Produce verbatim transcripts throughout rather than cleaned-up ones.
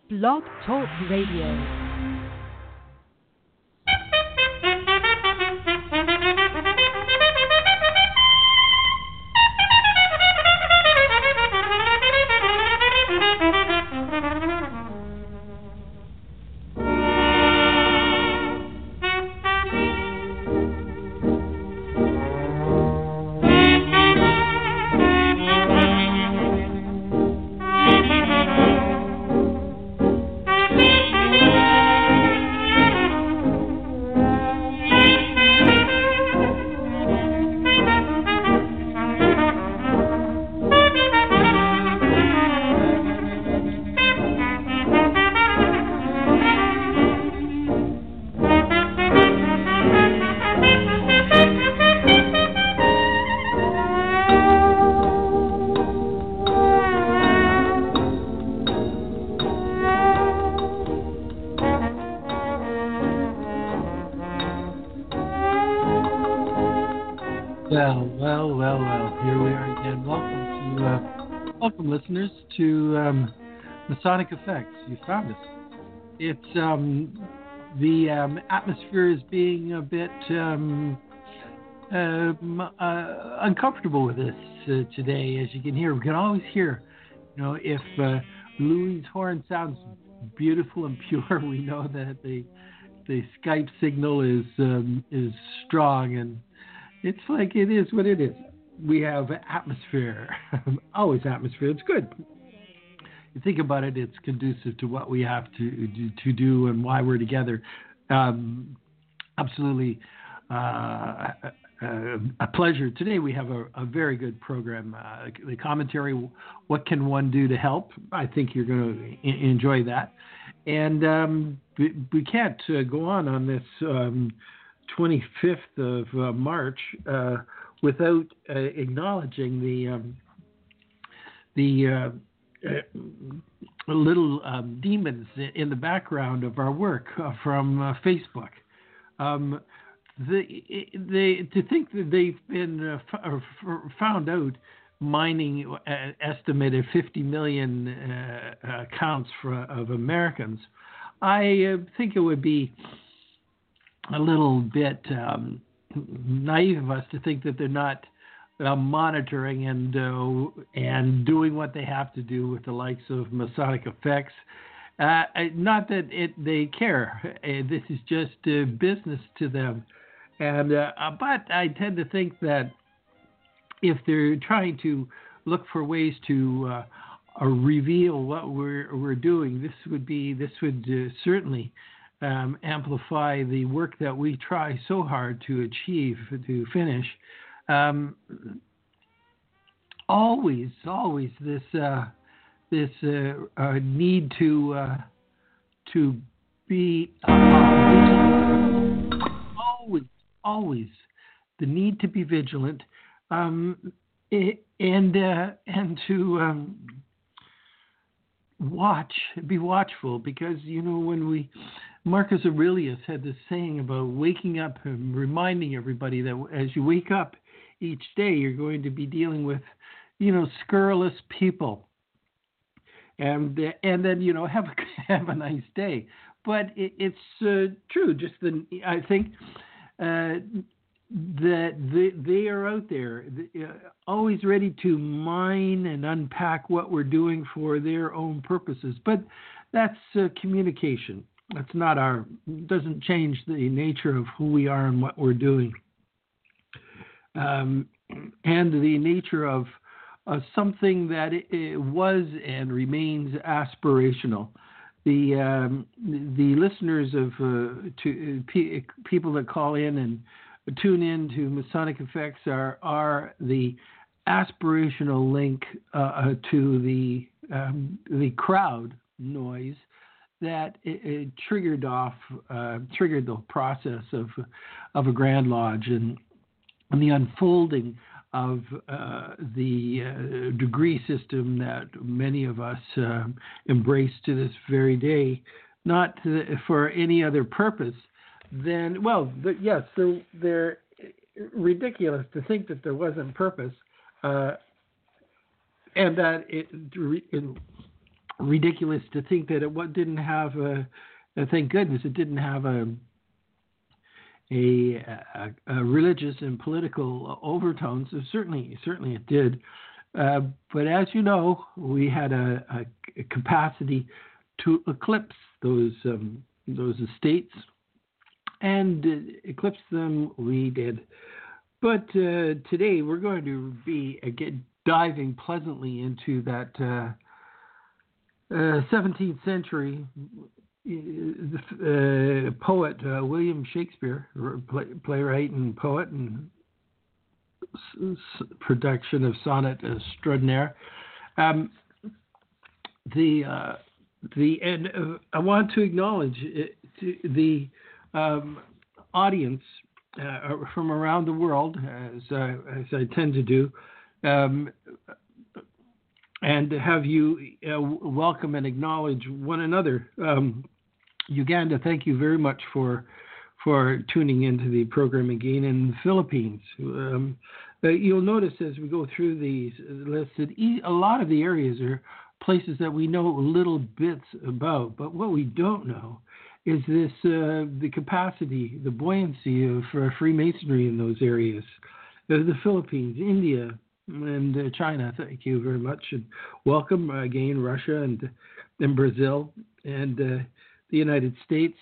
Blog Talk Radio. Well, well, well, well. Here we are again. Welcome to, uh, welcome listeners to um, Masonic Effects. You found us. It's um, the um, atmosphere is being a bit um, um, uh, uncomfortable with us uh, today, as you can hear. We can always hear, you know, if uh, Louis' horn sounds beautiful and pure, we know that the the Skype signal is um, is strong, and it's like it is what it is. We have atmosphere, always atmosphere. It's good. You think about it, it's conducive to what we have to do, to do and why we're together. Um, absolutely uh, a, a pleasure. Today we have a, a very good program. Uh, the commentary, what can one do to help? I think you're going to enjoy that. And um, we, we can't uh, go on on this um, twenty-fifth of uh, March uh, without uh, acknowledging the um, the uh, uh, little um, demons in the background of our work uh, from uh, Facebook. Um, the, they, to think that they've been uh, f- f- found out mining an estimated fifty million uh, accounts for, of Americans, I uh, think it would be a little bit um, naive of us to think that they're not uh, monitoring and uh, and doing what they have to do with the likes of Masonic Effects. Uh, not that it, they care. Uh, this is just uh, business to them. And uh, but I tend to think that if they're trying to look for ways to uh, uh, reveal what we're we're doing, this would be this would uh, certainly Um, amplify the work that we try so hard to achieve, to finish. Um, always, always this uh, this uh, uh, need to uh, to be uh, always, always the need to be vigilant, um, and uh, and to um, watch, be watchful, because you know when we. Marcus Aurelius had this saying about waking up and reminding everybody that as you wake up each day, you're going to be dealing with, you know, scurrilous people, and and then you know have a, have a nice day. But it, it's uh, true. Just the I think uh, that they, they are out there, uh, always ready to mine and unpack what we're doing for their own purposes. But that's uh, communication. That's not our, doesn't change the nature of who we are and what we're doing. Um, and the nature of uh, something that it, it was and remains aspirational. The um, the listeners of uh, to, uh, p- people that call in and tune in to Masonic Effects are, are the aspirational link uh, to the um, the crowd noise that it, it triggered off, uh, triggered the process of of a Grand Lodge and, and the unfolding of uh, the uh, degree system that many of us uh, embrace to this very day, not to, for any other purpose than, well, the, yes, they're, they're ridiculous to think that there wasn't purpose, uh, and that it, it ridiculous to think that it what didn't have a, a thank goodness it didn't have a a, a, a religious and political overtones. So certainly, certainly it did. Uh, but as you know, we had a, a, a capacity to eclipse those um, those estates, and uh, eclipse them we did. But uh, today we're going to be again diving pleasantly into that uh, uh, seventeenth century uh, poet uh, William Shakespeare, play, playwright and poet, and s- s- production of sonnet extraordinaire. Um, the uh, the and uh, I want to acknowledge it, to the um, audience uh, from around the world, as I, as I tend to do, um, and have you uh, welcome and acknowledge one another. Um, Uganda, thank you very much for for tuning into the program again. In the Philippines, um, uh, you'll notice as we go through these lists that a lot of the areas are places that we know little bits about, but what we don't know is this uh, the capacity, the buoyancy of uh, Freemasonry in those areas. Uh, the Philippines, India, and uh, China. Thank you very much, and welcome again, Russia and and Brazil and uh, the United States,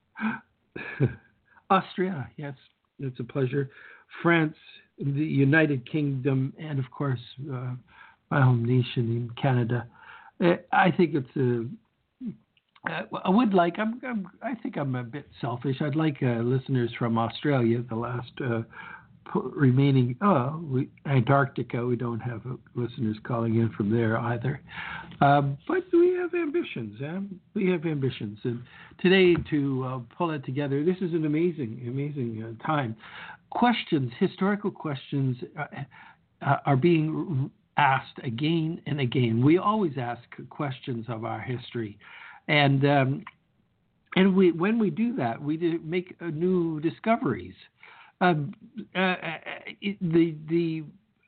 Austria. Yes, it's a pleasure. France, the United Kingdom, and of course uh, my home nation in Canada. Uh, I think it's a. Uh, I would like. I'm, I'm. I think I'm a bit selfish. I'd like uh, listeners from Australia, the last. Uh, remaining oh we, Antarctica, we don't have listeners calling in from there either, um, but we have ambitions eh? we have ambitions and today to uh, pull it together, this is an amazing amazing uh, time. Questions, historical questions uh, uh, are being asked again and again. We always ask questions of our history, and um, and we when we do that, we do make uh, new discoveries. Um, uh, it, the the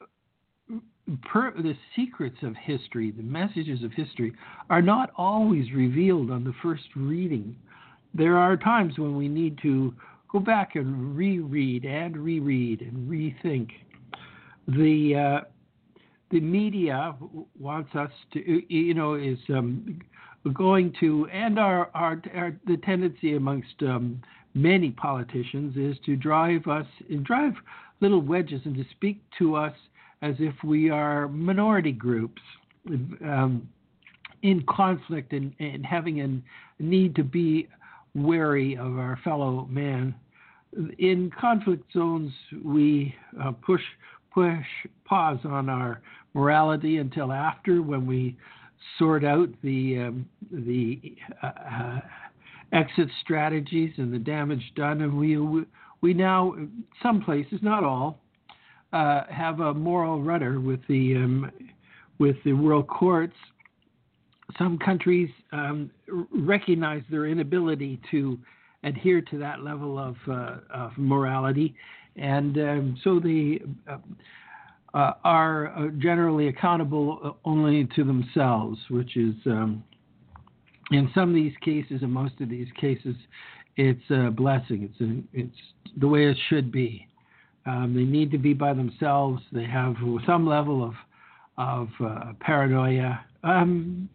per, the secrets of history, the messages of history, are not always revealed on the first reading. There are times when we need to go back and reread and reread and rethink. The uh, the media wants us to, you know, is um, going to, and our, our, our the tendency amongst um, many politicians is to drive us, drive little wedges and to speak to us as if we are minority groups um, in conflict and, and having a need to be wary of our fellow man. In conflict zones, we uh, push push pause on our morality until after, when we sort out the um, the uh, uh, exit strategies and the damage done, and we we now, some places, not all, uh, have a moral rudder with the um, with the world courts. Some countries um, recognize their inability to adhere to that level of, uh, of morality, and um, so they uh, uh, are generally accountable only to themselves, which is, um, in some of these cases, in most of these cases, it's a blessing. It's a, it's the way it should be. Um, they need to be by themselves. They have some level of of uh, paranoia, um,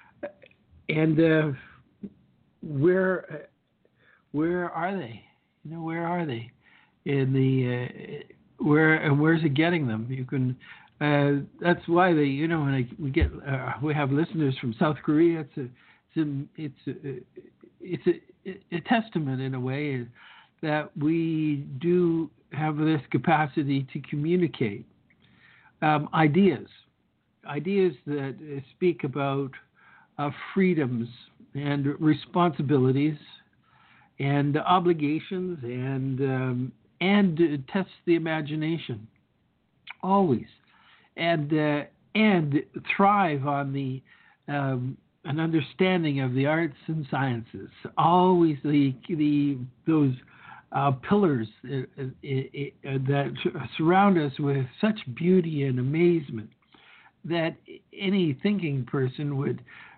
and uh, where where are they? You know, where are they? In the uh, where and where's it getting them? You can. Uh, that's why they. You know, when I, we get uh, we have listeners from South Korea. It's a it's a, it's a, it's a, a testament in a way that we do have this capacity to communicate um, ideas, ideas that uh, speak about uh, freedoms and responsibilities and obligations, and um, and uh, test the imagination always, and uh, and thrive on the um, an understanding of the arts and sciences. Always the the those uh, pillars uh, uh, uh, that surround us with such beauty and amazement that any thinking person would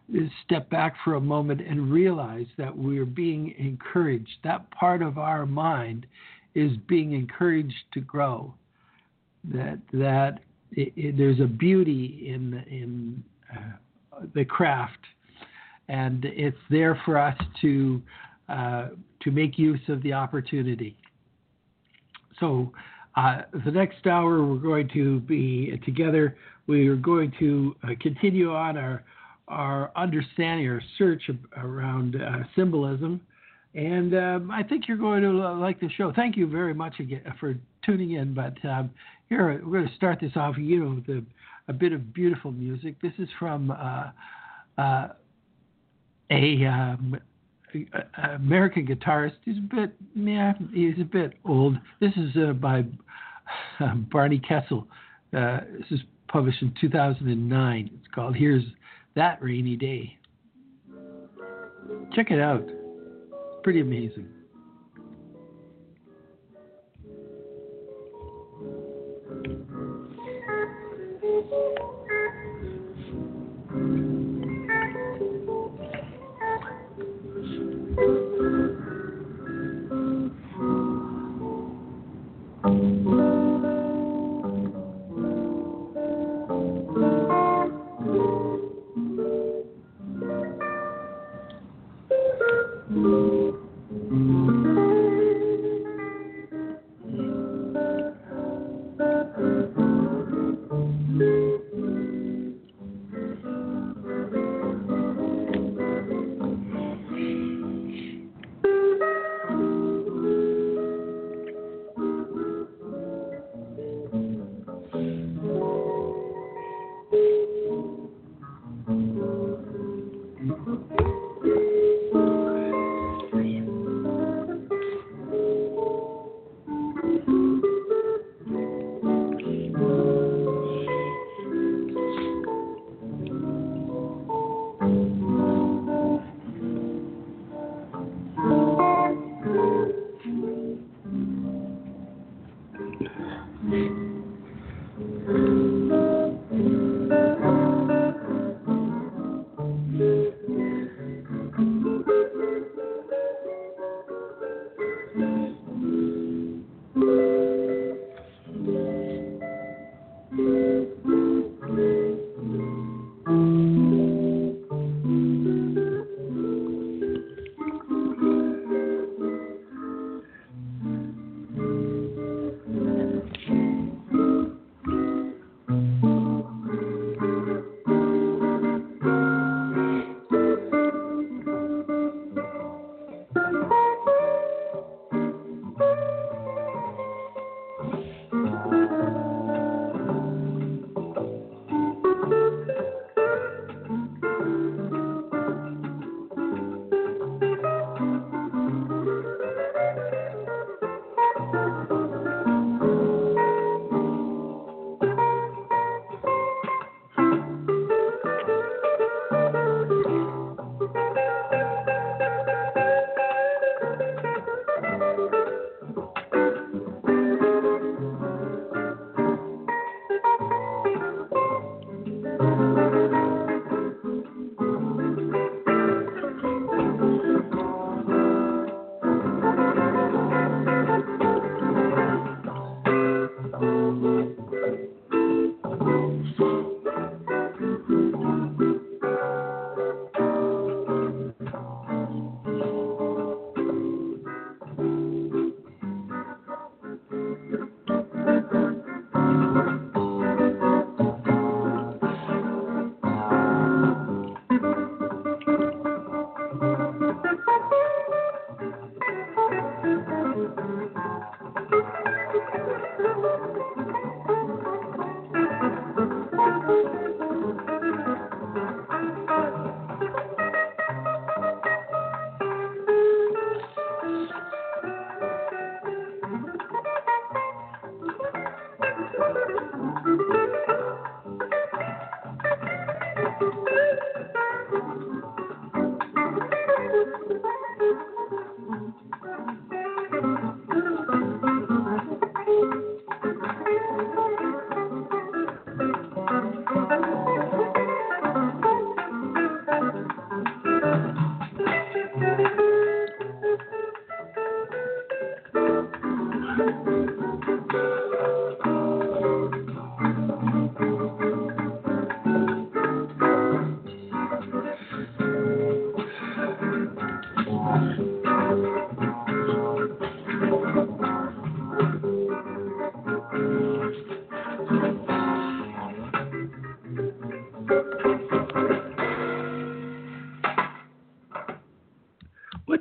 step back for a moment and realize that we're being encouraged. That part of our mind is being encouraged to grow. That that it, it, there's a beauty in in uh, the craft, and it's there for us to uh, to make use of the opportunity. So uh, the next hour we're going to be together. We are going to uh, continue on our our understanding, our search around uh, symbolism. And um, I think you're going to like the show. Thank you very much again for tuning in. But um, here, we're going to start this off, you know, with a, a bit of beautiful music. This is from uh, uh, a, um, a American guitarist. He's a bit, yeah, he's a bit old. This is uh, by uh, Barney Kessel. Uh, this is published in two thousand nine. It's called Here's That Rainy Day. Check it out. It's pretty amazing.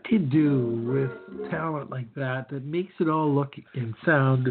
you do with talent like that that makes it all look and sound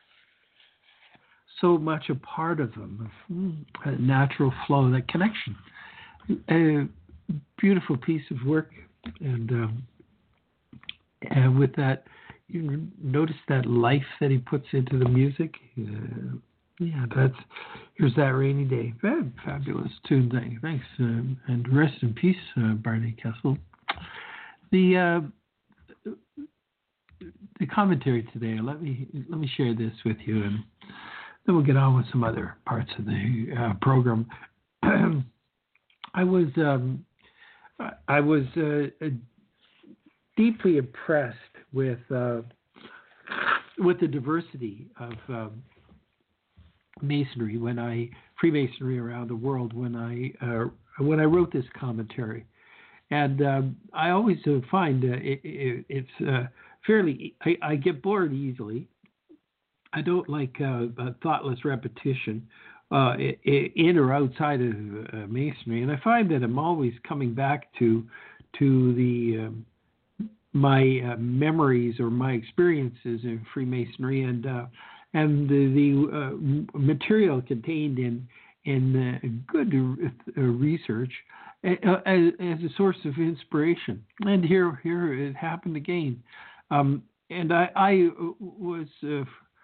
so much a part of them, a natural flow, that connection. A beautiful piece of work, and, um, and with that, you notice that life that he puts into the music. Uh, yeah, that's Here's That Rainy Day. Fab, fabulous tune. Thanks, um, and rest in peace, uh, Barney Kessel. The uh, the commentary today. Let me let me share this with you, and then we'll get on with some other parts of the uh, program. I was um, I was uh, deeply impressed with uh, with the diversity of um, Masonry when I Freemasonry around the world when I uh, when I wrote this commentary, and um, I always uh, find uh, it, it, it's uh, fairly I, I get bored easily. I don't like uh, thoughtless repetition uh, in or outside of uh, Masonry, and I find that I'm always coming back to to the um, my uh, memories or my experiences in Freemasonry and uh, and the, the uh, material contained in in uh, good uh, research uh, as, as a source of inspiration. And here here it happened again, um, and I, I was. Uh,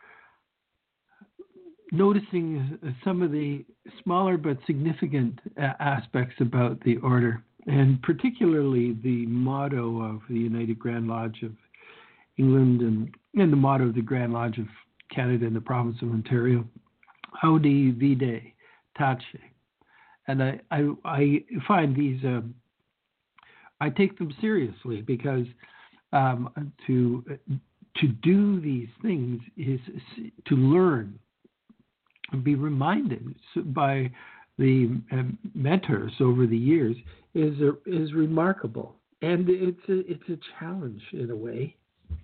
noticing some of the smaller but significant aspects about the order, and particularly the motto of the United Grand Lodge of England and, and the motto of the Grand Lodge of Canada and the province of Ontario, Audi Vide Tace. And I, I, I find these, uh, I take them seriously because um, to, to do these things is to learn and be reminded by the uh, mentors over the years is a, is remarkable, and it's a it's a challenge in a way.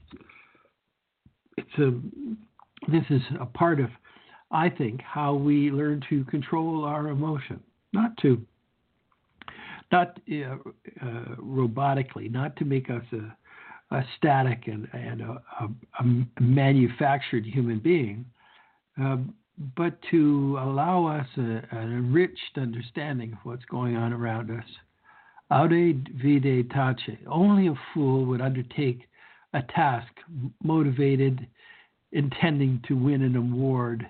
It's a this is a part of, I think, how we learn to control our emotion, not to not uh, uh, robotically, not to make us a, a static and and a, a, a manufactured human being. Um, but to allow us a, an enriched understanding of what's going on around us. Aude vide tace. Only a fool would undertake a task motivated, intending to win an award.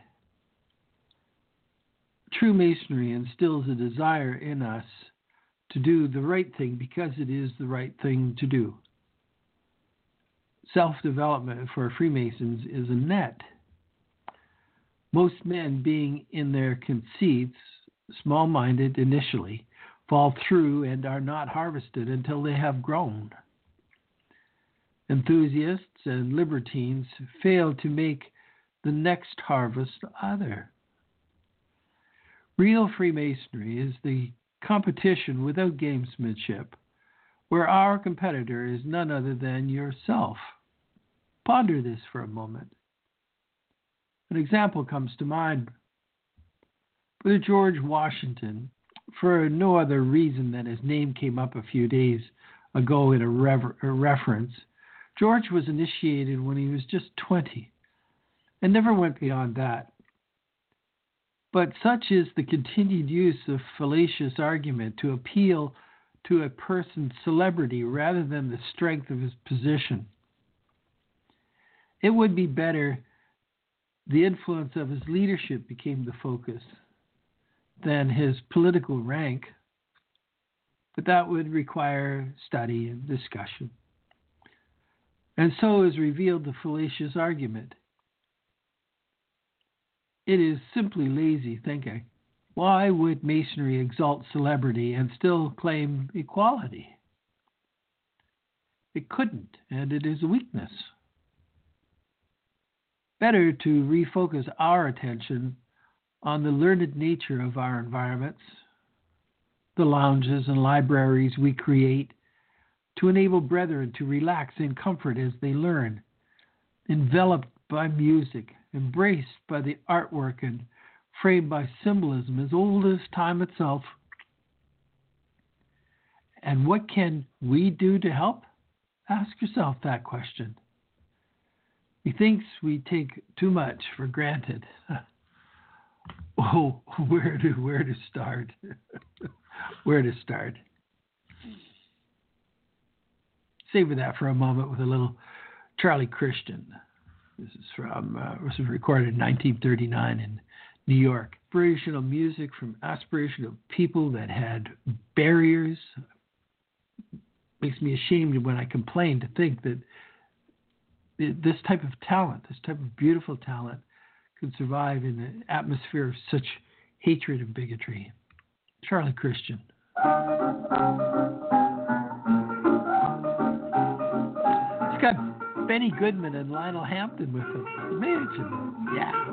True Masonry instills a desire in us to do the right thing because it is the right thing to do. Self-development for Freemasons is a net. Most men, being in their conceits, small-minded initially, fall through and are not harvested until they have grown. Enthusiasts and libertines fail to make the next harvest either. Real Freemasonry is the competition without gamesmanship, where our competitor is none other than yourself. Ponder this for a moment. An example comes to mind. With George Washington, for no other reason than his name came up a few days ago in a, rever- a reference, George was initiated when he was just twenty and never went beyond that. But such is the continued use of fallacious argument to appeal to a person's celebrity rather than the strength of his position. It would be better the influence of his leadership became the focus than his political rank, but that would require study and discussion. And so is revealed the fallacious argument. It is simply lazy thinking. Why would Masonry exalt celebrity and still claim equality? It couldn't, and it is a weakness. Better to refocus our attention on the learned nature of our environments, the lounges and libraries we create to enable brethren to relax in comfort as they learn, enveloped by music, embraced by the artwork and framed by symbolism as old as time itself. And what can we do to help? Ask yourself that question. Methinks we take too much for granted. Oh, where to where to start? Where to start? Savor that for a moment with a little Charlie Christian. This is from uh, this was recorded in nineteen thirty-nine in New York. Aspirational music from aspirational people that had barriers. Makes me ashamed when I complain to think that this type of talent, this type of beautiful talent, could survive in an atmosphere of such hatred and bigotry. Charlie Christian. It's got Benny Goodman and Lionel Hampton with him. Imagine. Yeah.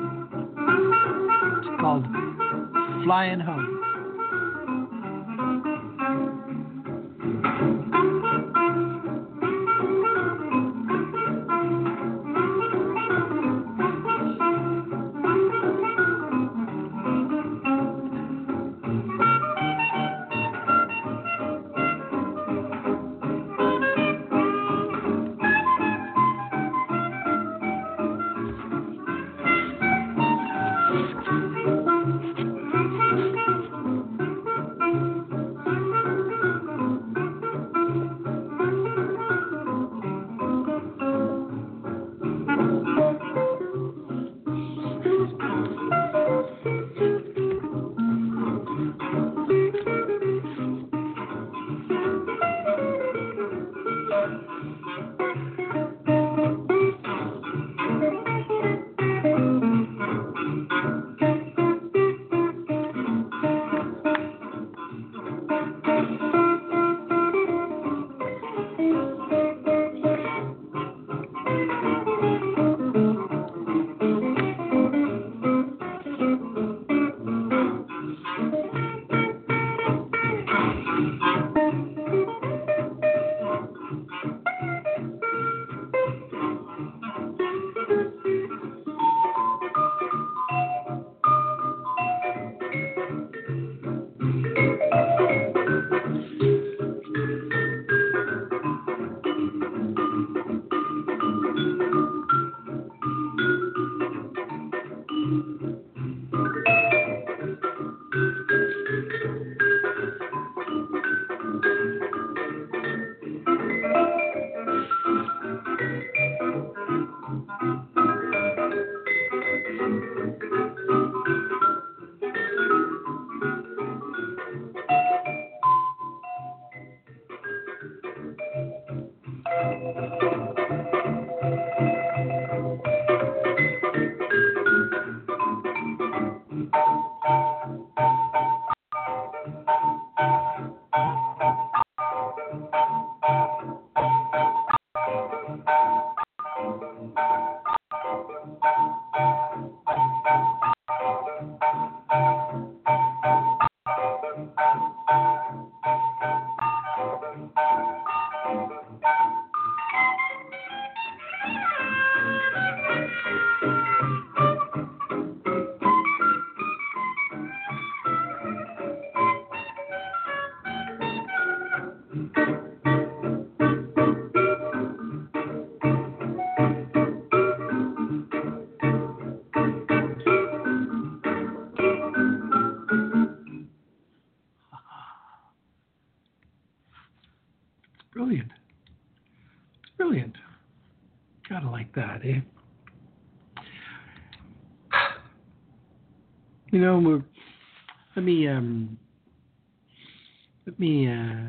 It's called Flying Home. Brilliant. It's brilliant. Gotta like that, eh? You know, we're, let me um, let me uh,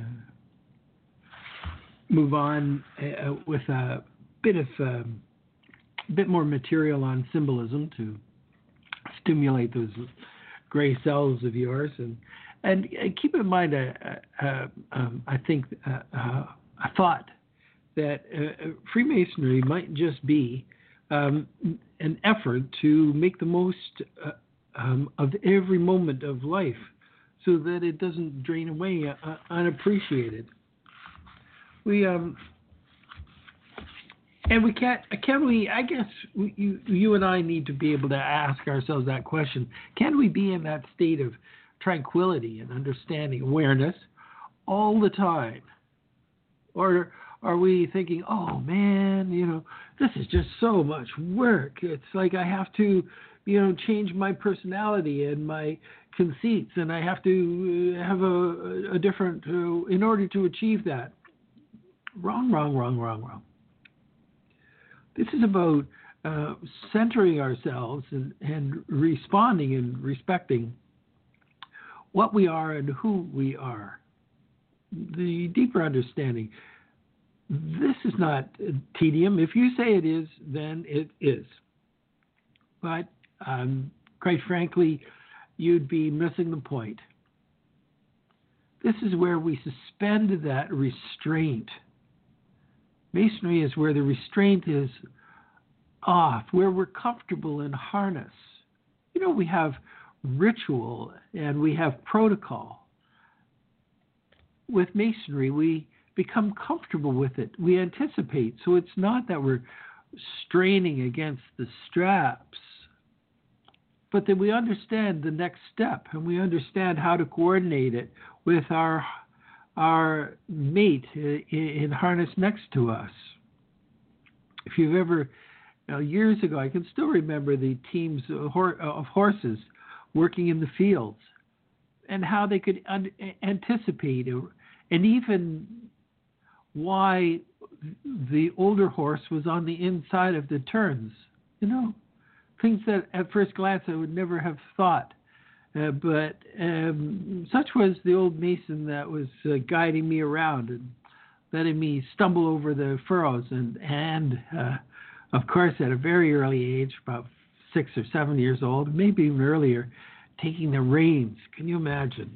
move on uh, with a bit of um, a bit more material on symbolism to stimulate those gray cells of yours, and and keep in mind, uh, uh, um, I think uh, uh, I thought that uh, Freemasonry might just be um, an effort to make the most uh, um, of every moment of life, so that it doesn't drain away uh, unappreciated. We um, and we can't. Can we? I guess we, you, you and I need to be able to ask ourselves that question: can we be in that state of tranquility and understanding, awareness, all the time, or are we thinking, oh man, you know, this is just so much work. It's like I have to, you know, change my personality and my conceits, and I have to have a, a different, uh, in order to achieve that. Wrong, wrong, wrong, wrong, wrong. This is about uh, centering ourselves and, and responding and respecting what we are and who we are. The deeper understanding. This is not tedium. If you say it is, then it is. But um, quite frankly, you'd be missing the point. This is where we suspend that restraint. Masonry is where the restraint is off, where we're comfortable in harness. You know, we have ritual and we have protocol. With Masonry, we become comfortable with it. We anticipate. So it's not that we're straining against the straps, but that we understand the next step and we understand how to coordinate it with our our mate in harness next to us. If you've ever, you know, years ago, I can still remember the teams of horses working in the fields and how they could un- anticipate and even why the older horse was on the inside of the turns. You know, things that at first glance I would never have thought. Uh, but um, such was the old Mason that was uh, guiding me around and letting me stumble over the furrows. And, and uh, of course, at a very early age, about six or seven years old, maybe even earlier, taking the reins. Can you imagine?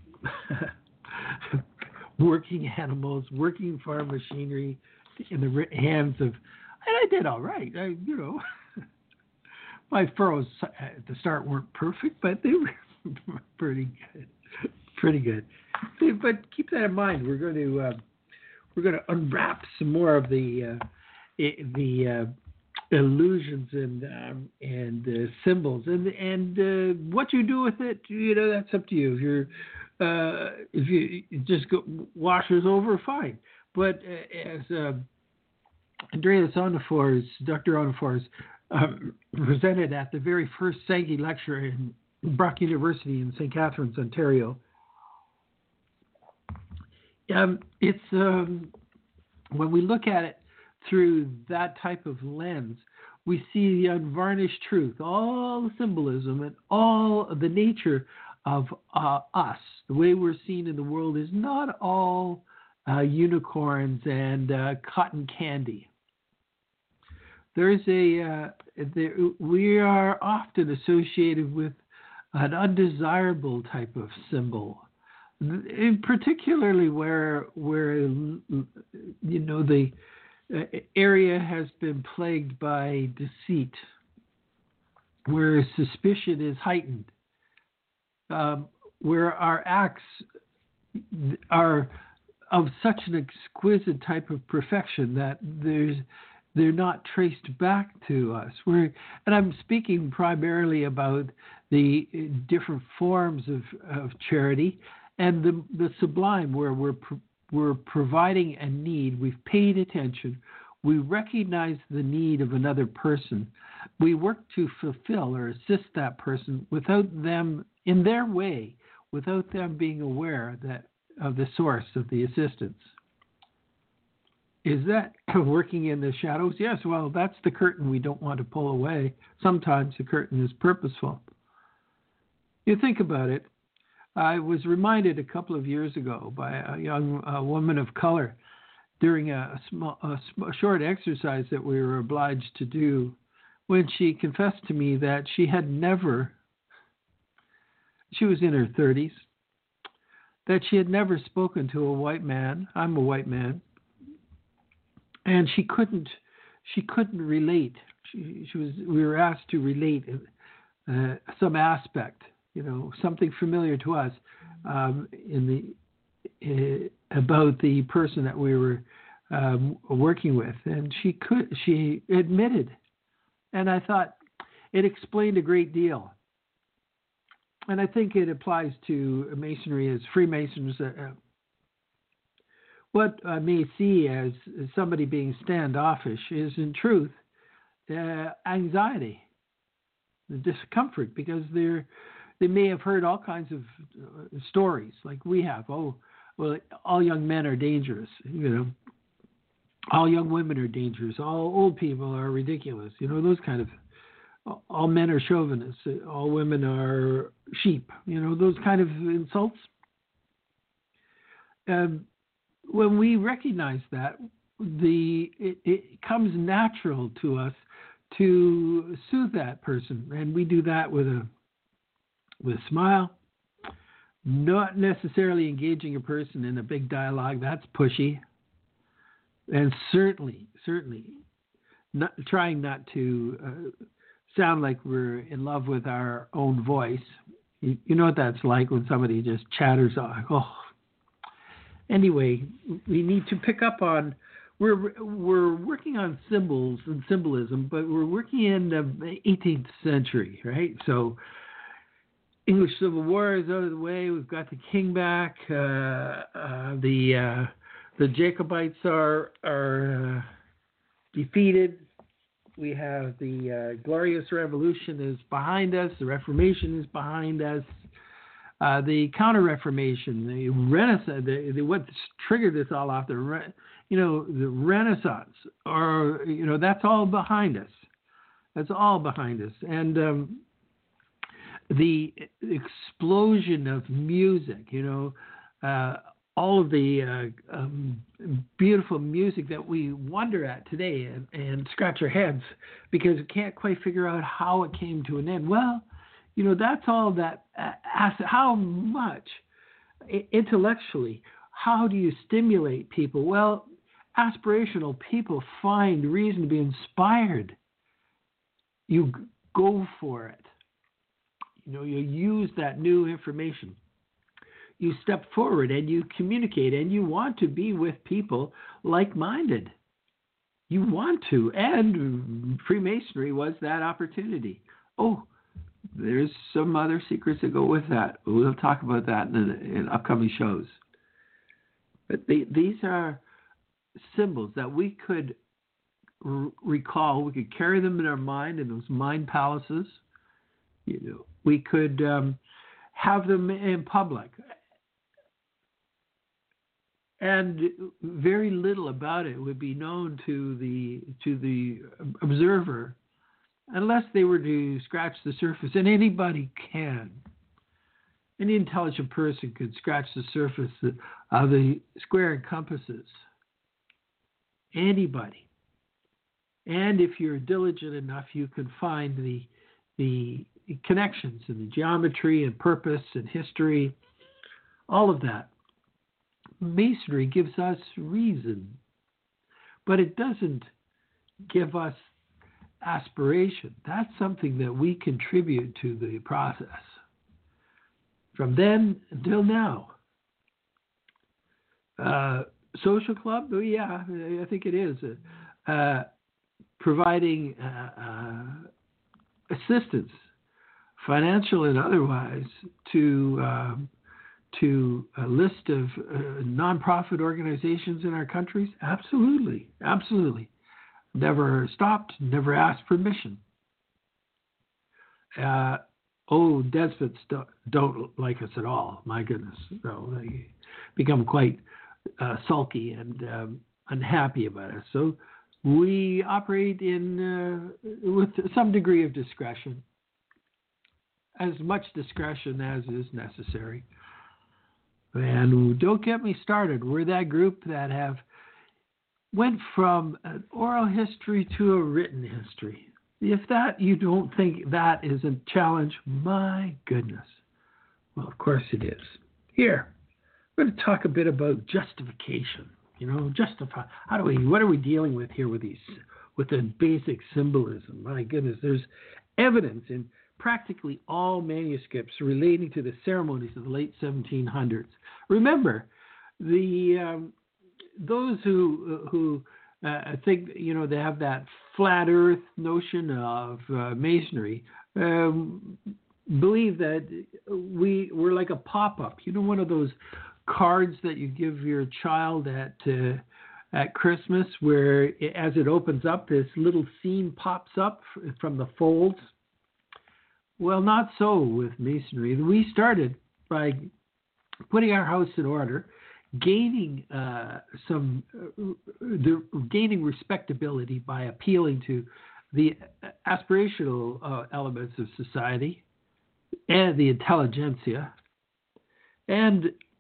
Working animals, working farm machinery in the hands of, and I did all right. I, you know, my furrows at the start weren't perfect, but they were pretty good, pretty good. But keep that in mind. We're going to uh, we're going to unwrap some more of the uh, the uh, illusions and um, and uh, symbols, and and uh, what you do with it, you know, that's up to you. If you're uh, if you just go washers over, fine. But uh, as uh, Andreas Onefors, Doctor Onefors, um, presented at the very first Sanghi lecture in Brock University in Saint Catharines, Ontario. Um, it's um, when we look at it through that type of lens, we see the unvarnished truth, all the symbolism and all of the nature of uh, us. The way we're seen in the world is not all uh, unicorns and uh, cotton candy. There's a uh, there, we are often associated with an undesirable type of symbol, in particularly where where you know the area has been plagued by deceit, where suspicion is heightened, um, where our acts are of such an exquisite type of perfection that there's they're not traced back to us. We're, and I'm speaking primarily about the different forms of, of charity and the, the sublime, where we're we're providing a need. We've paid attention. We recognize the need of another person. We work to fulfill or assist that person without them, in their way, without them being aware that of the source of the assistance. Is that working in the shadows? Yes, well, that's the curtain we don't want to pull away. Sometimes the curtain is purposeful. You think about it. I was reminded a couple of years ago by a young uh, woman of color during a, small, a, a short exercise that we were obliged to do when she confessed to me that she had never, she was in her thirties, that she had never spoken to a white man. I'm a white man. And she couldn't, she couldn't relate. She, she was. We were asked to relate uh, some aspect, you know, something familiar to us um, in the uh, about the person that we were um, working with, and she could. She admitted, and I thought it explained a great deal. And I think it applies to Masonry as Freemasons. Uh, what I may see as somebody being standoffish is, in truth, uh, anxiety, the discomfort, because they're they may have heard all kinds of uh, stories like we have. Oh, well, all young men are dangerous, you know. All young women are dangerous. All old people are ridiculous. You know, those kind of. All men are chauvinists. All women are sheep. You know, those kind of insults. Um, when we recognize that, the it, it comes natural to us to soothe that person, and we do that with a with a smile, not necessarily engaging a person in a big dialogue. That's pushy, and certainly, certainly, not trying not to uh, sound like we're in love with our own voice. You, you know what that's like when somebody just chatters on. Oh, anyway, we need to pick up on. We're we're working on symbols and symbolism, but we're working in the eighteenth century, right? So, English Civil War is out of the way. We've got the king back. Uh, uh, the uh, the Jacobites are are uh, defeated. We have the uh, Glorious Revolution is behind us. The Reformation is behind us. Uh, the Counter-Reformation, the Renaissance, the, the, what triggered this all off, the re, you know, the Renaissance, or you know, that's all behind us. That's all behind us, and um, the explosion of music, you know, uh, all of the uh, um, beautiful music that we wonder at today and, and scratch our heads because we can't quite figure out how it came to an end. Well, you know, that's all that, uh, how much intellectually, how do you stimulate people? Well, aspirational people find reason to be inspired. You go for it. You know, you use that new information. You step forward and you communicate, and you want to be with people like-minded. You want to, and Freemasonry was that opportunity. Oh, there's some other secrets that go with that. We'll talk about that in, in upcoming shows. But they, these are symbols that we could r- recall. We could carry them in our mind, in those mind palaces. You know, we could um, have them in public. And very little about it would be known to the to the observer unless they were to scratch the surface. And anybody can. Any intelligent person could scratch the surface of the square and compasses. Anybody. And if you're diligent enough, you can find the the connections in the geometry and purpose and history, all of that. Masonry gives us reason, but it doesn't give us aspiration. That's something that we contribute to the process. From then until now. Uh, social club, oh, yeah, I think it is. Uh, providing uh, uh, assistance, financial and otherwise, to um, to a list of uh, nonprofit organizations in our countries? Absolutely, absolutely. Never stopped, never asked permission. Uh, oh, despots don't, don't like us at all. My goodness, no, they become quite uh, sulky and um, unhappy about us. So we operate in uh, with some degree of discretion, as much discretion as is necessary. And don't get me started. We're that group that have went from an oral history to a written history. If that you don't think that is a challenge, my goodness. Well, of course it is. Here, we're going to talk a bit about justification. You know, justify. How do we? What are we dealing with here with these? With the basic symbolism. My goodness, there's evidence in practically all manuscripts relating to the ceremonies of the late seventeen hundreds. Remember, the um, those who who uh, think you know they have that flat Earth notion of uh, Masonry um, believe that we we're like a pop-up. You know, one of those cards that you give your child at uh, at Christmas, where it, as it opens up, this little scene pops up f- from the folds. Well, not so with Masonry. We started by putting our house in order, gaining uh, some uh, the, gaining respectability by appealing to the aspirational uh, elements of society and the intelligentsia, and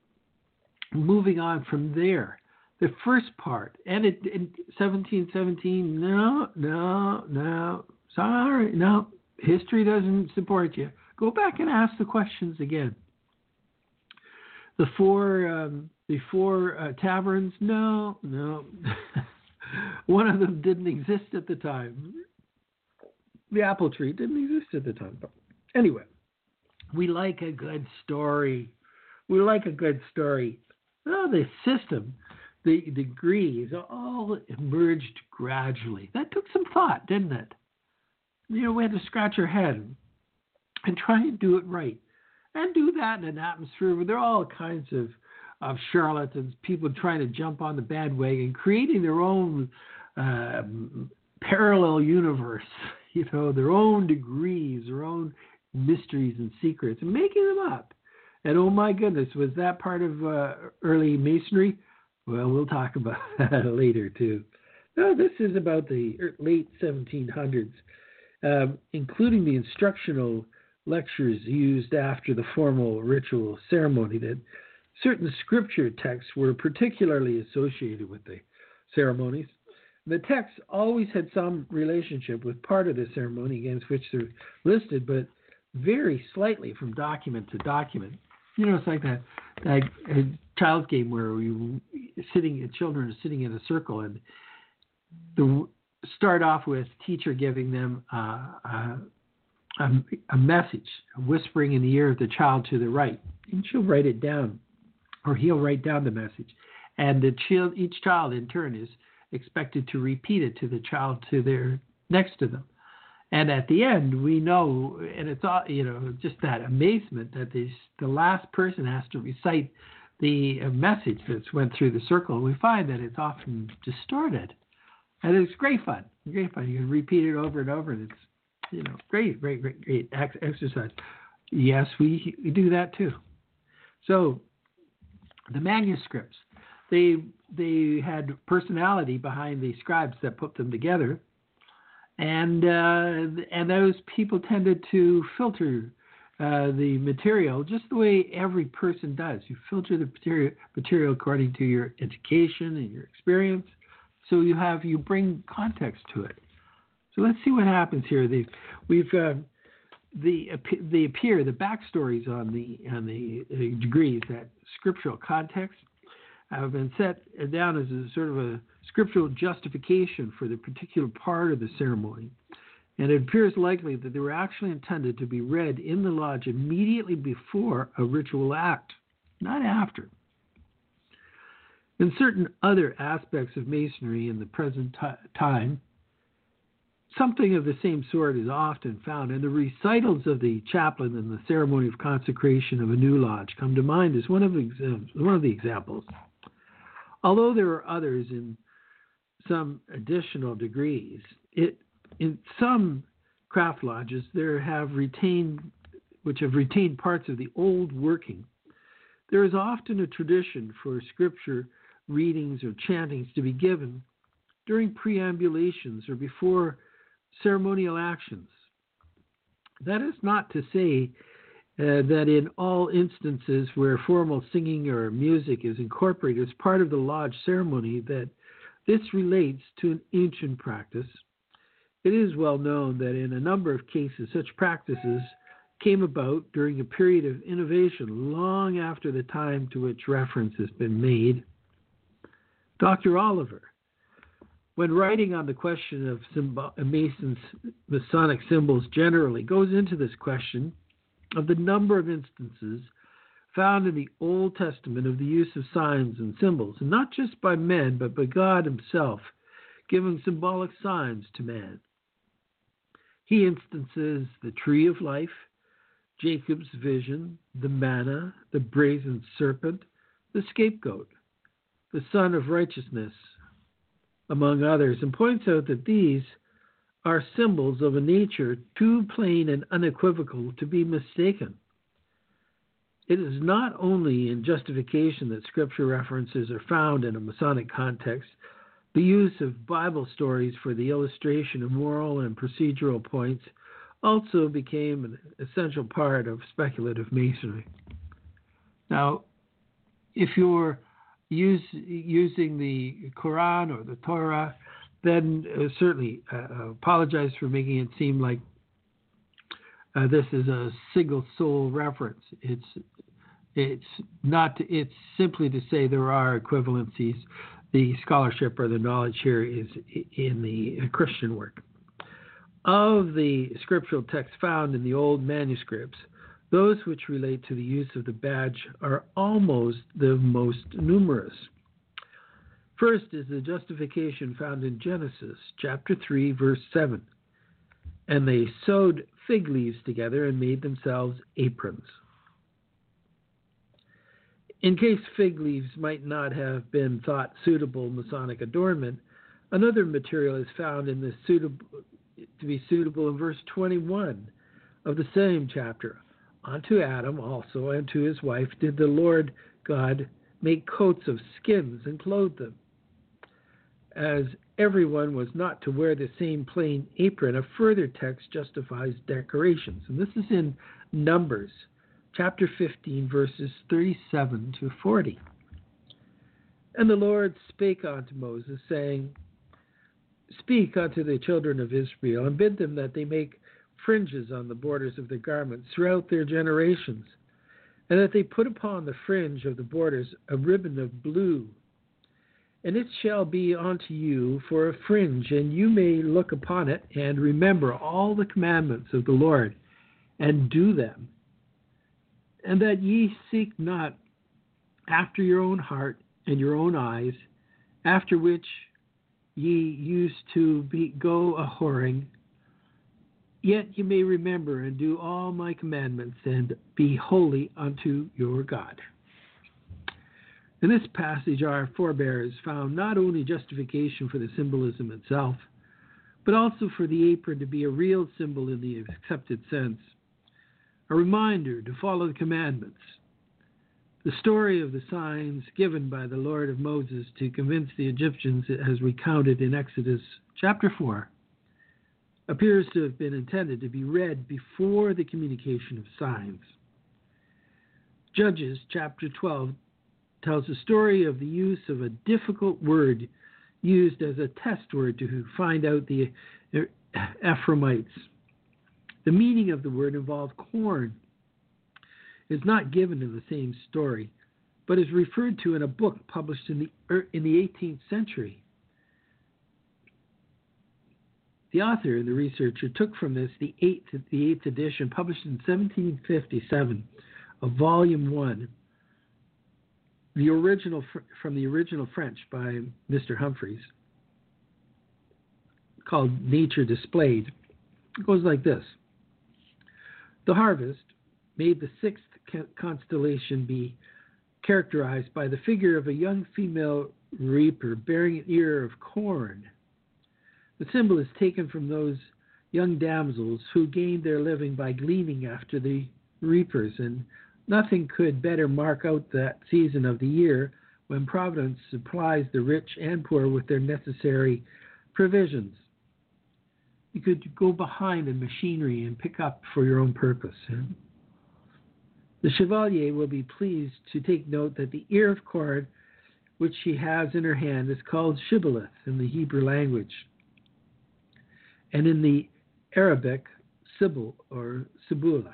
moving on from there. The first part, and it, in seventeen seventeen, no, no, no, sorry, no, history doesn't support you. Go back and ask the questions again. The four, um, the four uh, taverns, no, no. One of them didn't exist at the time. The apple tree didn't exist at the time. But anyway, we like a good story. We like a good story. Oh, the system, the degrees, all emerged gradually. That took some thought, didn't it? You know, we had to scratch our head and try and do it right. And do that in an atmosphere where there are all kinds of, of charlatans, people trying to jump on the bandwagon, creating their own um, parallel universe, you know, their own degrees, their own mysteries and secrets, and making them up. And oh my goodness, was that part of uh, early Masonry? Well, we'll talk about that later too. No, this is about the late seventeen hundreds, um, including the instructional lectures used after the formal ritual ceremony, that certain scripture texts were particularly associated with the ceremonies. The texts always had some relationship with part of the ceremony against which they're listed, but vary slightly from document to document. You know, it's like that, that uh, child's game where we sitting, children are sitting in a circle, and the start off with teacher giving them uh, uh, A, a message, whispering in the ear of the child to the right, and she'll write it down, or he'll write down the message, and the child, each child in turn is expected to repeat it to the child to their next to them, and at the end we know, and it's all, you know, just that amazement that this, the last person has to recite the message that's went through the circle. We find that it's often distorted, and it's great fun, great fun. You can repeat it over and over, and it's, you know, great, great, great, great exercise. Yes, we, we do that too. So the manuscripts, they they had personality behind the scribes that put them together, and uh, and those people tended to filter uh, the material just the way every person does. You filter the material, material according to your education and your experience, so you have you bring context to it. So let's see what happens here. The, we've uh, the the appear the backstories on the on the uh, degrees, that scriptural context, have been set down as a sort of a scriptural justification for the particular part of the ceremony, and it appears likely that they were actually intended to be read in the lodge immediately before a ritual act, not after. In certain other aspects of Masonry in the present t- time, something of the same sort is often found, and the recitals of the chaplain in the ceremony of consecration of a new lodge come to mind as one of the, one of the examples. Although there are others in some additional degrees, it, in some craft lodges there have retained, which have retained parts of the old working, there is often a tradition for scripture readings or chantings to be given during preambulations or before ceremonial actions. That is not to say uh, that in all instances where formal singing or music is incorporated as part of the lodge ceremony that this relates to an ancient practice. It is well known that in a number of cases such practices came about during a period of innovation long after the time to which reference has been made. Doctor Oliver, when writing on the question of symbol, Mason's Masonic symbols generally, goes into this question of the number of instances found in the Old Testament of the use of signs and symbols, and not just by men, but by God himself, giving symbolic signs to man. He instances the tree of life, Jacob's vision, the manna, the brazen serpent, the scapegoat, the son of righteousness, among others, and points out that these are symbols of a nature too plain and unequivocal to be mistaken. It is not only in justification that Scripture references are found in a Masonic context. The use of Bible stories for the illustration of moral and procedural points also became an essential part of speculative Masonry. Now, if you're use, using the Quran or the Torah, then uh, certainly uh, apologize for making it seem like uh, this is a single soul reference. It's it's not. It's simply to say there are equivalencies. The scholarship or the knowledge here is in the Christian work. Of the scriptural texts found in the old manuscripts, those which relate to the use of the badge are almost the most numerous. First is the justification found in Genesis chapter three, verse seven. And they sewed fig leaves together and made themselves aprons. In case fig leaves might not have been thought suitable Masonic adornment, another material is found in the suitable, to be suitable in verse twenty-one of the same chapter. Unto Adam also and to his wife did the Lord God make coats of skins and clothe them. As everyone was not to wear the same plain apron, a further text justifies decorations. And this is in Numbers chapter fifteen, verses thirty-seven to forty. And the Lord spake unto Moses, saying, Speak unto the children of Israel, and bid them that they make fringes on the borders of their garments throughout their generations, and that they put upon the fringe of the borders a ribbon of blue. And it shall be unto you for a fringe, and you may look upon it, and remember all the commandments of the Lord, and do them. And that ye seek not after your own heart and your own eyes, after which ye used to be, go a whoring, yet ye may remember and do all my commandments, and be holy unto your God. In this passage, our forebears found not only justification for the symbolism itself, but also for the apron to be a real symbol in the accepted sense, a reminder to follow the commandments. The story of the signs given by the Lord of Moses to convince the Egyptians, as recounted in Exodus chapter four, appears to have been intended to be read before the communication of signs. Judges chapter twelve tells the story of the use of a difficult word used as a test word to find out the Ephraimites. The meaning of the word involved corn. Is not given in the same story, but is referred to in a book published in the in the eighteenth century. The author and the researcher took from this the eighth the eighth edition, published in seventeen fifty-seven, of Volume One. The original from the original French by Mister Humphreys, called Nature Displayed. It goes like this: the harvest made the sixth constellation be characterized by the figure of a young female reaper bearing an ear of corn. The symbol is taken from those young damsels who gained their living by gleaning after the reapers, and nothing could better mark out that season of the year when Providence supplies the rich and poor with their necessary provisions. You could go behind the machinery and pick up for your own purpose. Eh? The Chevalier will be pleased to take note that the ear of corn which she has in her hand is called shibboleth in the Hebrew language, and in the Arabic, sibyl or sibula.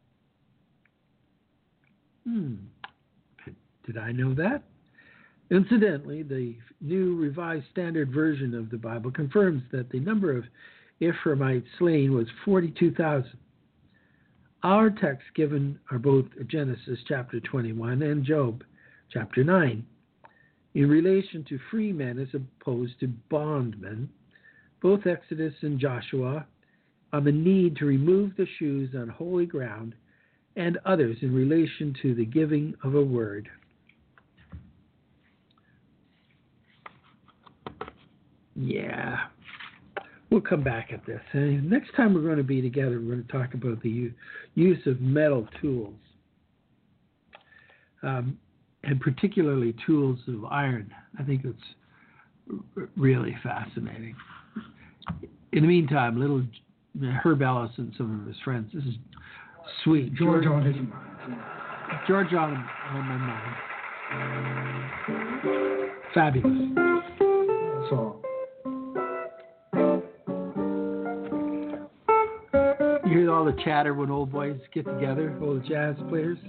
Hmm. Did I know that? Incidentally, the New Revised Standard Version of the Bible confirms that the number of Ephraimites slain was forty-two thousand. Our texts given are both Genesis chapter twenty-one and Job chapter nine. In relation to free men as opposed to bondmen, both Exodus and Joshua on the need to remove the shoes on holy ground, and others in relation to the giving of a word. yeah, we'll come back at this. And next time we're going to be together, we're going to talk about the u- use of metal tools, um, and particularly tools of iron. I think it's r- really fascinating. In the meantime, little Herb Ellis and some of his friends. This is sweet. George, George on his mind. George on, on my mind. Fabulous. So, you hear all the chatter when old boys get together, all the jazz players?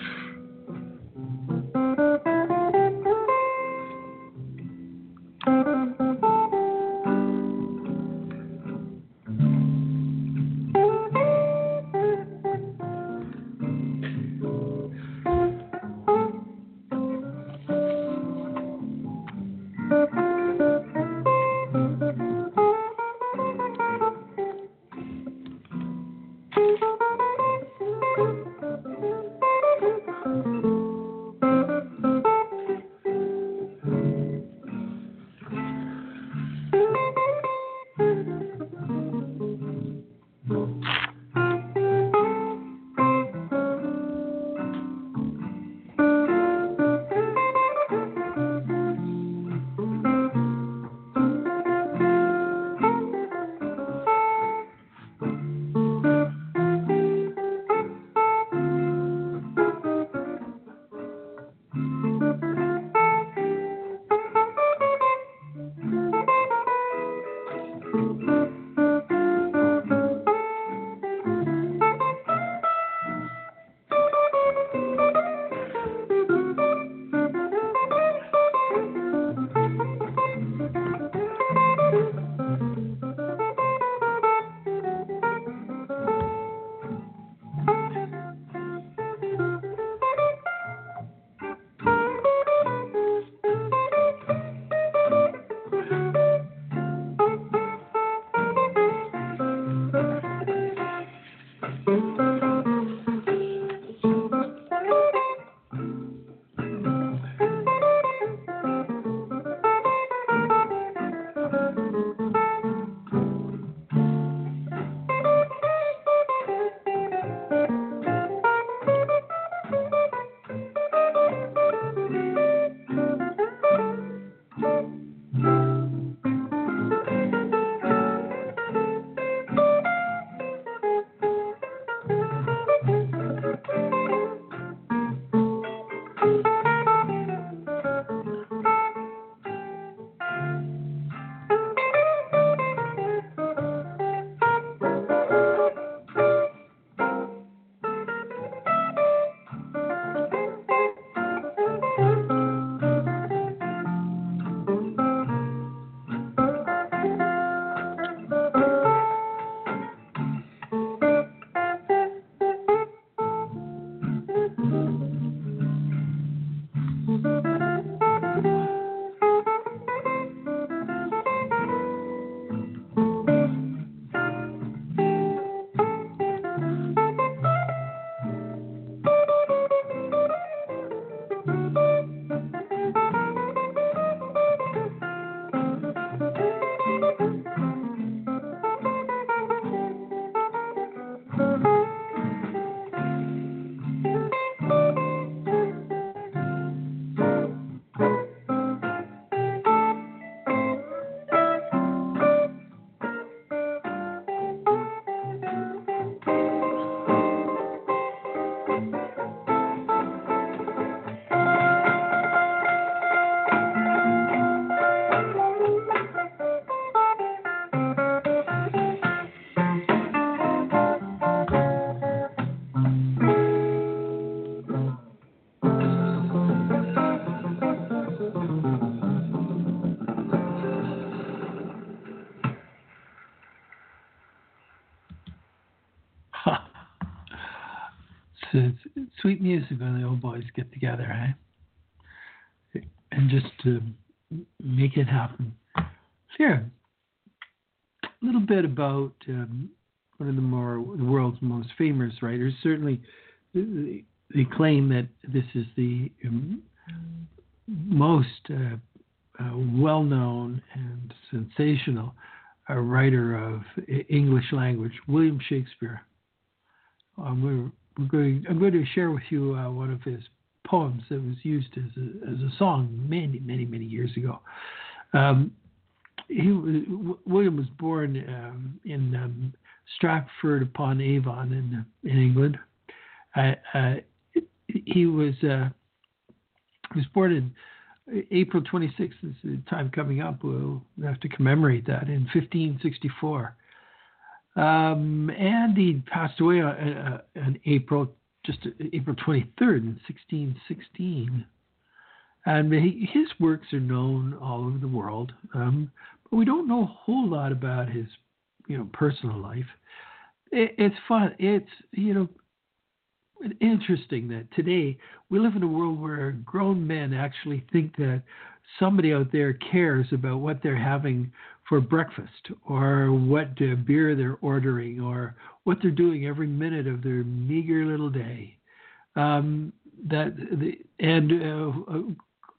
It's, it's sweet music when the old boys get together, eh? And just to make it happen. Here, a little bit about um, one of the more the world's most famous writers. Certainly, they, they claim that this is the um, most uh, uh, well-known and sensational uh, writer of English language, William Shakespeare. Um, we're, we're going, I'm going to share with you uh, one of his poems that was used as a, as a song many, many, many years ago. Um, he was, William was born um, in um, Stratford upon Avon in in England. Uh, uh, he was uh, he was born in April twenty-sixth. Is the time coming up. We'll have to commemorate that in fifteen sixty-four. Um, and he passed away on, uh, on April just April twenty-third in sixteen sixteen. And he, his works are known all over the world, um, but we don't know a whole lot about his, you know, personal life. It, it's fun. It's, you know, interesting that today we live in a world where grown men actually think that somebody out there cares about what they're having for breakfast or what uh, beer they're ordering or what they're doing every minute of their meager little day. Um, that the, and uh, uh,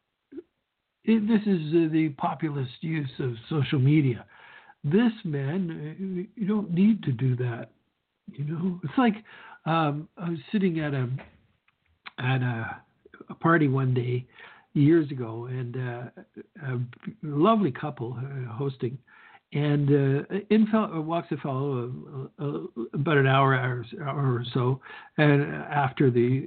it, this is uh, the populist use of social media. This man, uh, you don't need to do that. You know, it's like um, I was sitting at a at a, a party one day years ago, and uh, a lovely couple uh, hosting, and uh, in fel- walks a fellow uh, uh, about an hour, hour or so, and after the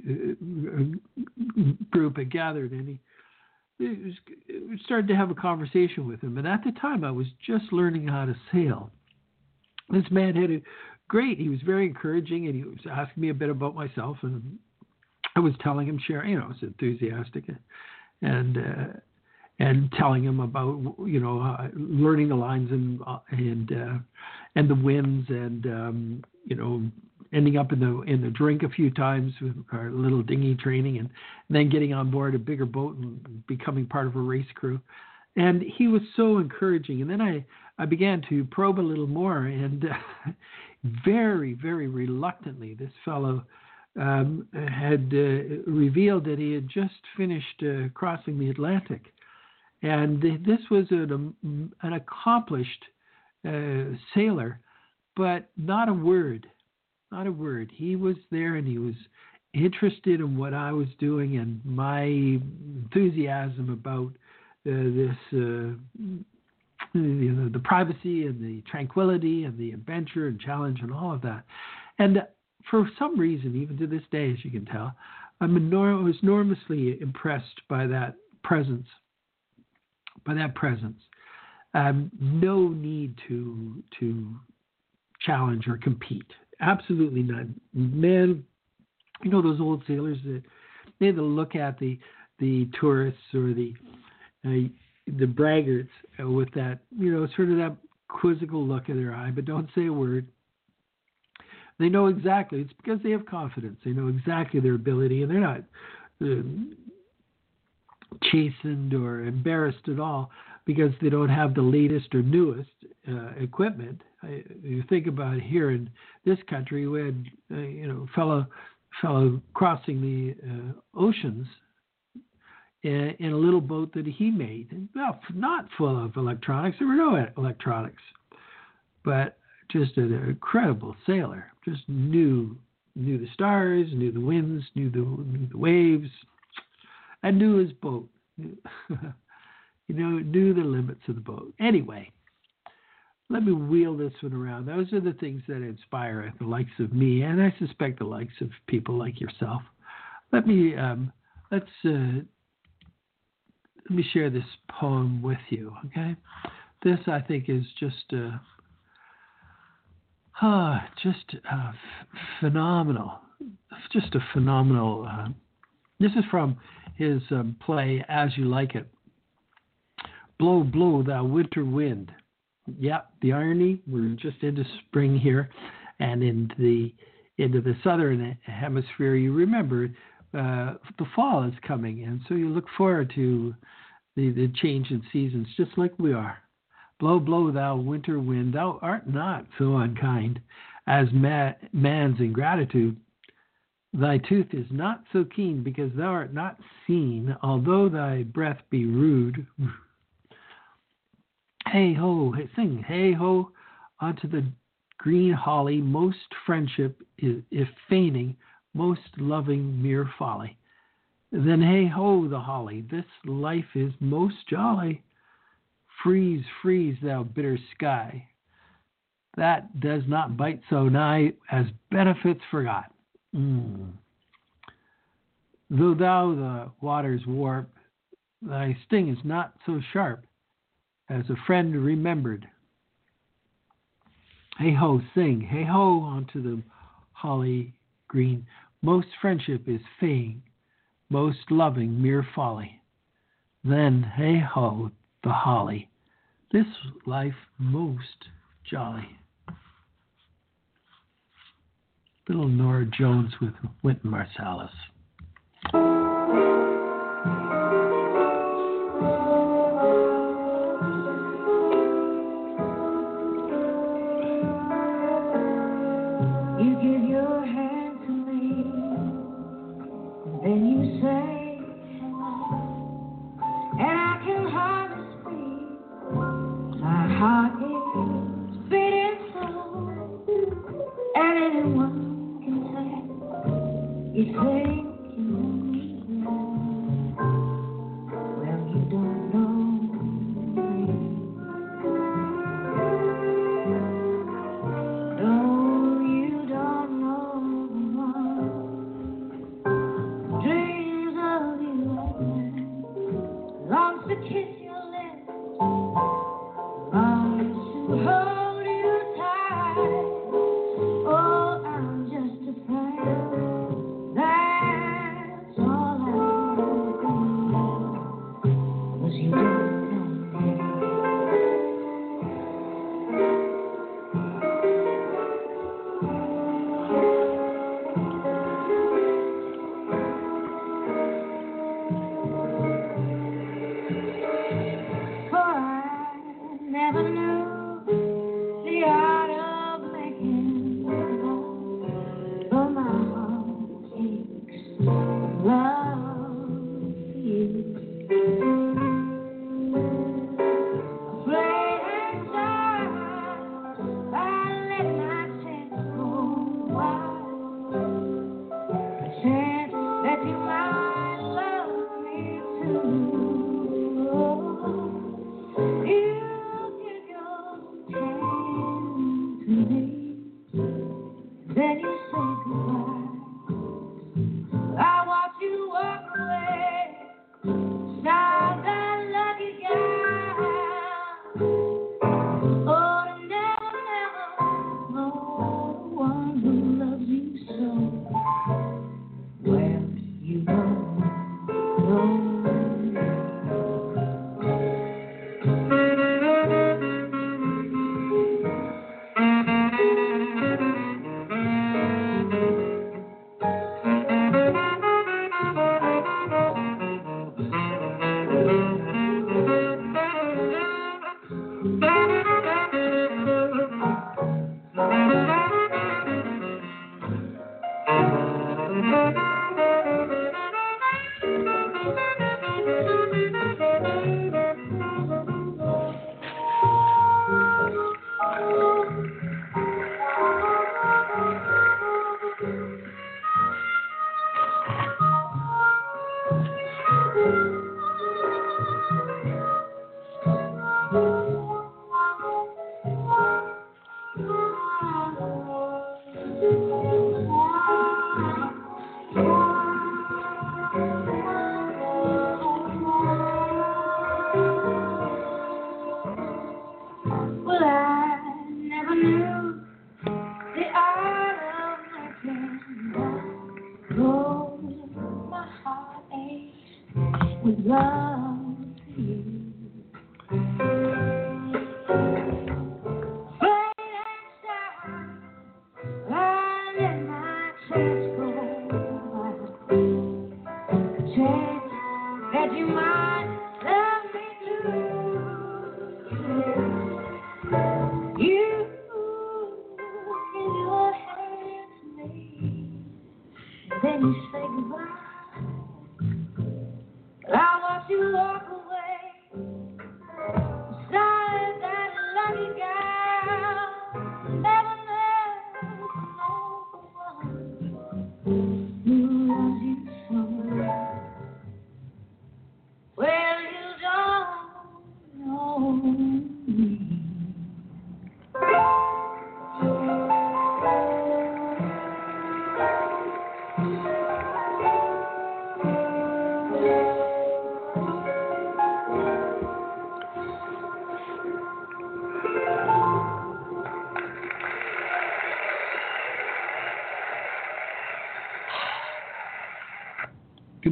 uh, group had gathered, and he, he was, we started to have a conversation with him. And at the time, I was just learning how to sail. This man had a great. He was very encouraging, and he was asking me a bit about myself, and I was telling him, sharing, you know, I was enthusiastic. And uh, and telling him about, you know, uh, learning the lines and uh, and uh, and the winds, and um, you know, ending up in the in the drink a few times with our little dinghy training, and, and then getting on board a bigger boat and becoming part of a race crew. And he was so encouraging. And then I, I began to probe a little more, and uh, very very reluctantly, this fellow Um, had uh, revealed that he had just finished uh, crossing the Atlantic. And this was an, um, an accomplished uh, sailor, but not a word, not a word. He was there, and he was interested in what I was doing and my enthusiasm about uh, this, uh, you know, the privacy and the tranquility and the adventure and challenge and all of that. And for some reason, even to this day, as you can tell, I'm enor- was enormously impressed by that presence. By that presence, um, no need to to challenge or compete. Absolutely none. Man, you know those old sailors that they had to look at the the tourists or the uh, the braggarts uh, with that, you know, sort of that quizzical look in their eye, but don't say a word. They know exactly. It's because they have confidence. They know exactly their ability, and they're not uh, chastened or embarrassed at all because they don't have the latest or newest uh, equipment. I, you think about here in this country, we had uh, you know fellow fellow crossing the uh, oceans in, in a little boat that he made. Well, not full of electronics. There were no electronics, but just an incredible sailor. Just knew knew the stars, knew the winds, knew the knew the waves, and knew his boat. you know, knew the limits of the boat. Anyway, let me wheel this one around. Those are the things that inspire the likes of me, and I suspect the likes of people like yourself. Let me um, let's uh, let me share this poem with you. Okay, this I think is just. Uh, Ah, just uh, f- phenomenal. Just a phenomenal. Uh, this is from his um, play, As You Like It. Blow, blow, thou winter wind. Yep, the irony, we're just into spring here, and into the, into the southern hemisphere, you remember uh, the fall is coming, and so you look forward to the, the change in seasons, just like we are. Blow, blow, thou winter wind, thou art not so unkind as ma- man's ingratitude. Thy tooth is not so keen because thou art not seen, although thy breath be rude. Hey ho, hey, sing, hey ho, onto the green holly. Most friendship is, if feigning, most loving mere folly. Then hey ho, the holly, this life is most jolly. Freeze, freeze, thou bitter sky, that does not bite so nigh as benefits forgot. Mm. Though thou the waters warp, thy sting is not so sharp as a friend remembered. Hey ho, sing, hey ho, onto the holly green. Most friendship is feigned, most loving mere folly. Then hey ho, the holly, this life most jolly. Little Nora Jones with Wynton Marsalis. You give your hand to me, and then you say hello, and I can hardly speak. My heart is beating slow, and anyone can tell you think you know me well. Well, you don't know me. No, you don't know the one who dreams of you, longs to kiss your lips, longs to hold you tight. Oh, I'm just a friend, that's all I want. 'Cause you don't know me. For I never knew the art of making love, but my heart aches love for you. Afraid and shy, I let my chance go by. A chance that you might love me too. Oh, you give your hand to me, then you say goodbye. I watch you walk away, now that lucky guy. Oh, never, never, no one who loves you so well. You don't know me.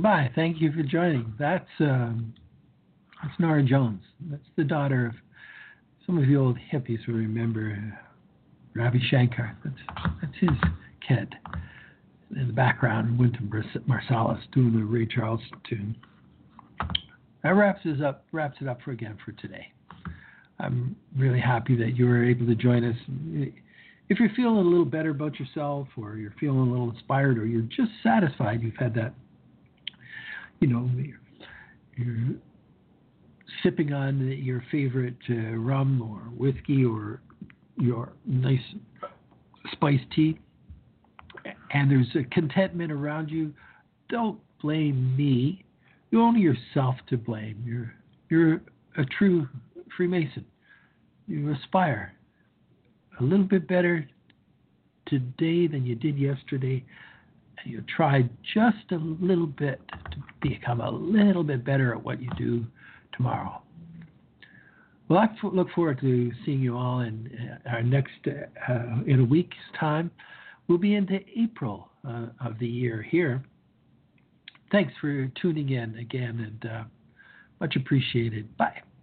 by. Thank you for joining. That's um, that's Nora Jones. That's the daughter of some of the old hippies who remember uh, Ravi Shankar. That's that's his kid. In the background, Wynton Marsalis doing the Ray Charles tune. That wraps us up. Wraps it up for again for today. I'm really happy that you were able to join us. If you're feeling a little better about yourself, or you're feeling a little inspired, or you're just satisfied you've had that, you know, you're, you're sipping on your favorite uh, rum or whiskey or your nice spiced tea, and there's a contentment around you, don't blame me. You're only yourself to blame. You're you're a true Freemason. You aspire a little bit better today than you did yesterday, and you try just a little bit to become a little bit better at what you do tomorrow. Well, I look forward to seeing you all in our next, uh, in a week's time. We'll be into April uh, of the year here. Thanks for tuning in again, and uh, much appreciated. Bye.